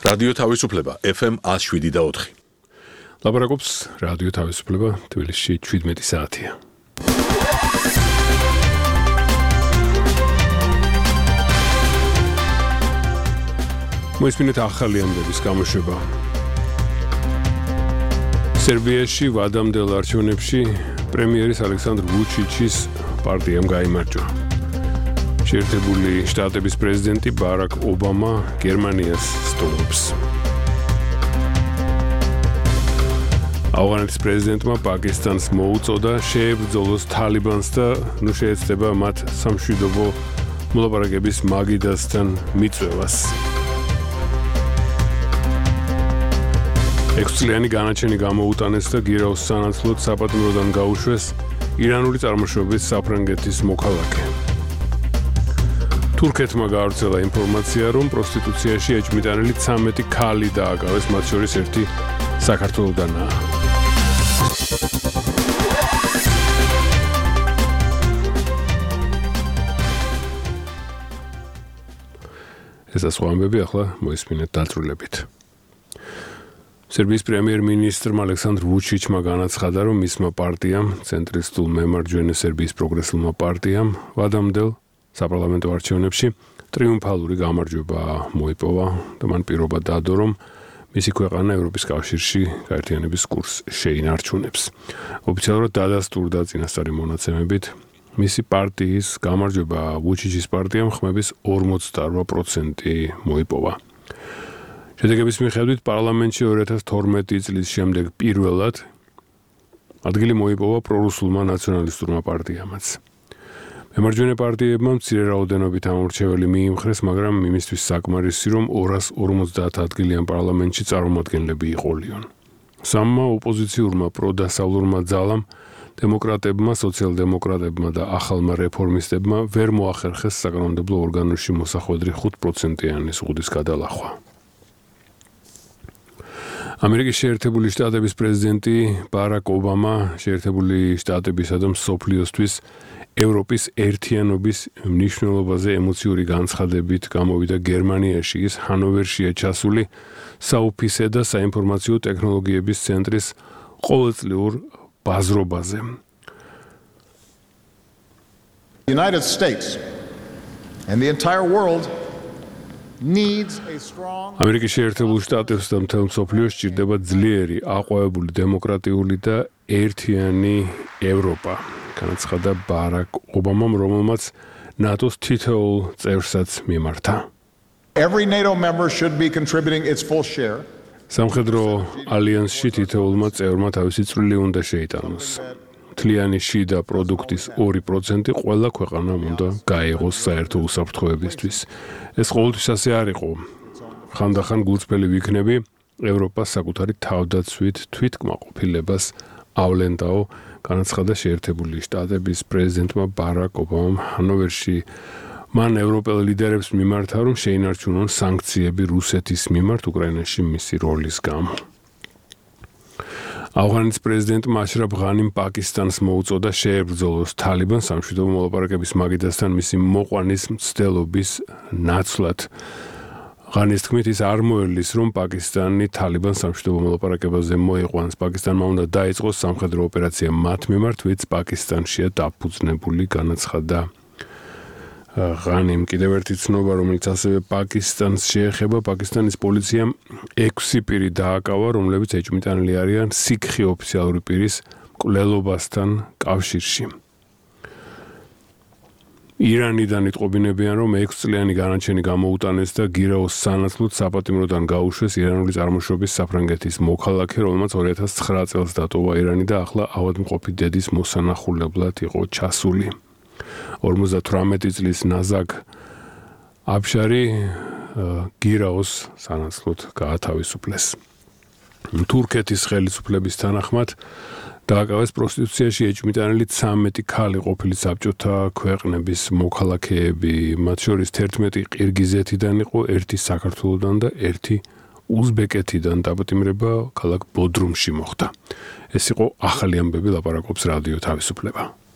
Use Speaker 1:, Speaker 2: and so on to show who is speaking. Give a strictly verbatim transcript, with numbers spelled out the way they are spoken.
Speaker 1: რადიო თავისუფლება ეფ ემ one oh seven და four.
Speaker 2: ლაპარაკობს რადიო თავისუფლება თბილისში seventeen საათია. მოისმინეთ ახალი ამბების გამოშვება. სერბიაში ვადამდელ არჩევნებში პრემიერის ალექსანდრ ვუჩიჩის პარტიამ გაიმარჯვა. შეერთებული შტატების პრეზიდენტი ბარაკ ობამა გერმანიას სტუმრობს. ავღანეთის პრეზიდენტმა პაკისტანს მოუწოდა შეებრძოლოს თალიბანს და ნუ შეეცდება მათ სამშვიდობო მოლაპარაკების მაგიდასთან მიწვევას. ექვსწლიანი განაჩენი გამოუტანეს და გირაოს სანაცვლოდ საპატიმროდან გაუშვეს ირანული წარმოშობის საფრანგეთის მოქალაქე. თურქეთმა გაავრცელა ინფორმაცია, რომ პროსტიტუციაში ეჭვმიტანილი ცამეტი ქალი დააკავეს, მათ შორის ერთი საქართველოდანაა. ეს სხვა ამბები ახლა მოისმინეთ დაწვრილებით. სერბიის პრემიერ-მინისტრმა ალექსანდრ ვუჩიჩმა განაცხადა, რომ მისმა პარტიამ, ცენტრისტულ მემარჯვენე სერბიის პროგრესულმა პარტიამ, ვადამდელ საპარლამენტო არჩევნებში ტრიუმფალური გამარჯვება მოიპოვა და მან პირობა დადო, რომ მისი ქვეყანა ევროპის კავშირში გაერთიანების კურსს შეინარჩუნებს. ოფიციალურად დადასტურდა წინასწარი მონაცემებით, მისი პარტიის გამარჯვება ვუჩიჩის პარტიამ ხმების ორმოცდაოთხ პროცენტი მოიპოვა. შედეგების მიხედვით პარლამენტში two thousand twelve წლის შემდეგ პირველად ადგილი მოიპოვა პრორუსულმა ნაციონალისტურმა პარტიამაც. მემარჯვენე პარტიებმა მცირე რაოდენობით ამორჩეველი მიიმხრეს, მაგრამ იმისთვის საკმარისი, რომ two hundred forty ადგილიან პარლამენტში წარმომადგენლები იყოლიონ. სამმა ოპოზიციურმა პროდასავლურმა ძალამ, დემოკრატებმა, სოციალ-დემოკრატებმა და ახალმა რეფორმისტებმა ვერ მოახერხეს საკანონმდებლო ორგანოში მოსახვედრი five პროცენტიანი ზღუდის გადალახვა. ამერიკის შეერთებული შტატების პრეზიდენტი ბარაკ ობამა შეერთებული შტატებისა და მსოფლიოსთვის ევროპის ერთიანობის მნიშვნელობაზე ემოციური განცხადებით გამოვიდა გერმანიაში, ის ჰანოვერშია ჩასული საოფისე და საინფორმაციო ტექნოლოგიების ცენტრის ყოველწლიურ ბაზრობაზე.
Speaker 3: The United States and the entire world needs a strong
Speaker 2: ამერიკის შეერთებულ შტატებს და მთელ მსოფლიოს სჭირდება ძლიერი, აყვავებული, დემოკრატიული და ერთიანი ევროპა. განაცხადა ბარაკ ობამამ, რომელმაც ნატოს თითოეულ წევრსაც მიმართა.
Speaker 3: Every NATO member should be contributing its full share.
Speaker 2: სამხედრო ალიანსში თითოეულმა წევრმა თავისი წვლილი უნდა შეიტანოს. მთლიანი შიდა პროდუქტის two პროცენტი ყველა ქვეყანამ უნდა გაეღოს საერთო უსაფრთხოებისთვის. ეს ყოველთვის ასე არ იყო. ხანდახან გულწრფელი ვიქნები ევროპას საკუთარი თავდაცვით თვითკმაყოფილებას ავლენდაო, განაცხადა შეერთებული შტატების პრეზიდენტმა ბარაკ ობამამ ჰანოვერში. მან ევროპელ ლიდერებს მიმართა, რომ შეინარჩუნონ სანქციები რუსეთის მიმართ უკრაინაში მისი როლის გამო. ავღანეთის პრეზიდენტმა აშრაფ ღანიმ პაკისტანს მოუწოდა შეებრძოლოს თალიბანს სამშვიდობო მოლაპარაკების მაგიდასთან მისი მოყვანის მცდელობის ნაცვლად. ღანის თქმით, ის არ მოერლის, რომ პაკისტანი თალიბანს სამშვიდობო მოლაპარაკებაზე მოიყვანს. პაკისტანმა უნდა დაიწყოს სამხედრო ოპერაცია მათ მიმართ, ვინც პაკისტანშია დაფუძნებული, განაცხადა ღანიმ. კიდევ ერთი ცნობა, რომელიც ასევე პაკისტანს შეეხება, პაკისტანის პოლიციამ ექვსი პირი დააკავა, რომლებიც ეჭვმიტანილი არიან სიქხი ოფიციალური პირის მკვლელობასთან კავშირში. ირანიდან იტყობინებიან, რომ ექვსწლიანი განაჩენი გამოუტანეს და გირაოს სანაცვლოდ საპატიმროდან გაუშვეს ირანული წარმოშობის საფრანგეთის მოქალაქე, რომელმაც two thousand nine წელს დატოვა ირანი და ახლა ავადმყოფი დედის მოსანახულებლად იყო ჩასული. forty-eight წლის ნაზაკ აბშარი გირაოს სანაცვლოდ გაათავისუფლეს. თურქეთის ხელისუფლების თანახმად დააკავეს პროსტიტუციაში ეჭვმიტანილი ცამეტი ქალი ყოფილი საბჭოთა ქვეყნების მოქალაქეები, მათ შორის eleven ყირგიზეთიდან იყო, ერთი საქართველოდან და ერთი უზბეკეთიდან. დაპატიმრება ქალაქ ბოდრუმში მოხდა. ეს იყო ახალი ამბები, ლაპარაკობს რადიო თავისუფლება.